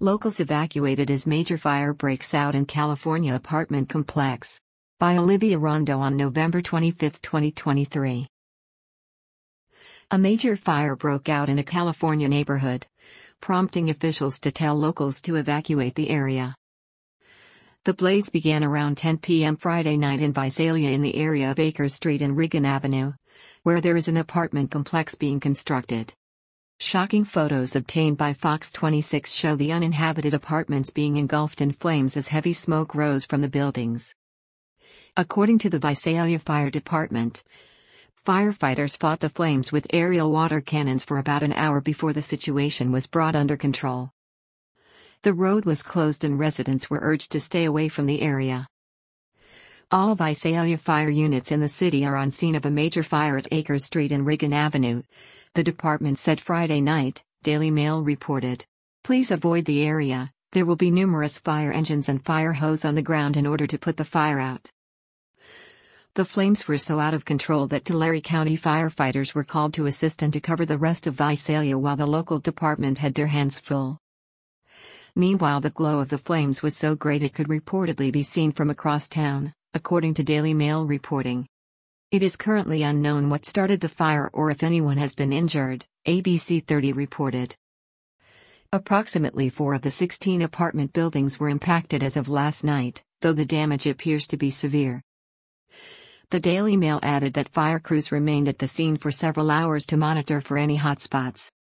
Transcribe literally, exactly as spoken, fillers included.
Locals evacuated as major fire breaks out in California apartment complex. By Olivia Rondo on November twenty-fifth, twenty twenty-three. A major fire broke out in a California neighborhood, prompting officials to tell locals to evacuate the area. The blaze began around ten p m Friday night in Visalia in the area of Acres Street and Reagan Avenue, where there is an apartment complex being constructed. Shocking photos obtained by Fox twenty-six show the uninhabited apartments being engulfed in flames as heavy smoke rose from the buildings. According to the Visalia Fire Department, firefighters fought the flames with aerial water cannons for about an hour before the situation was brought under control. The road was closed and residents were urged to stay away from the area. All Visalia fire units in the city are on scene of a major fire at Acres Street and Reagan Avenue, the department said Friday night, Daily Mail reported. Please avoid the area, there will be numerous fire engines and fire hose on the ground in order to put the fire out. The flames were so out of control that Tulare County firefighters were called to assist and to cover the rest of Visalia while the local department had their hands full. Meanwhile, the glow of the flames was so great it could reportedly be seen from across town, according to Daily Mail reporting. It is currently unknown what started the fire or if anyone has been injured, A B C thirty reported. Approximately four of the sixteen apartment buildings were impacted as of last night, though the damage appears to be severe. The Daily Mail added that fire crews remained at the scene for several hours to monitor for any hotspots.